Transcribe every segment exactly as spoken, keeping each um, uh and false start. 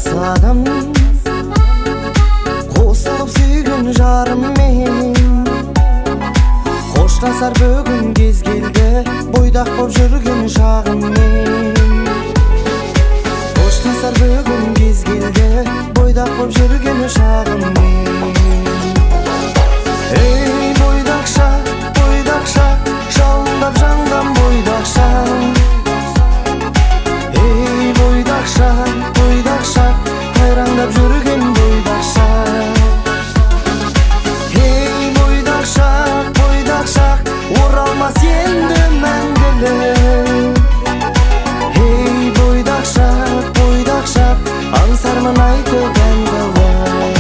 tassadam Kosulup sүйgün жарым мен Коштасар бөгүн кез келди Бойдак боп жүргөн шагым мен Коштасар бөгүн кез келди Бойдак боп жүргөн шагым мен Эй бойдак шак, бойдак шак Жалындап жанган бойдак шак Эй бойдак шак, бойдак шак Кайраңдап жүргөн бойдак шак Эй бойдак шак, бойдак шак Оралмас енді мәңгілік Эй бойдак шак, бойдак шак Аңсармын айтып ән кылып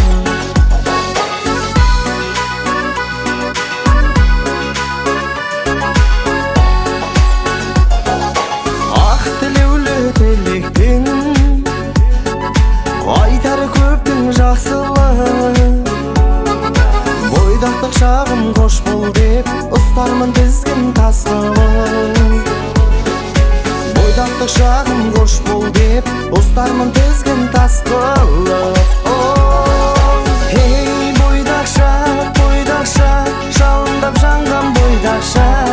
Ақ тілеулі тілекпен Айтары көптің жақсылық Бойдақтық шағым қош бол деп Ұстармын тізгін тас қылып Бойдақтық шағым қош бол деп Ұстармын тізгін тас қылып Эй бойдақ шақ, бойдақ шақ Жалындап жанған бойдақ шақ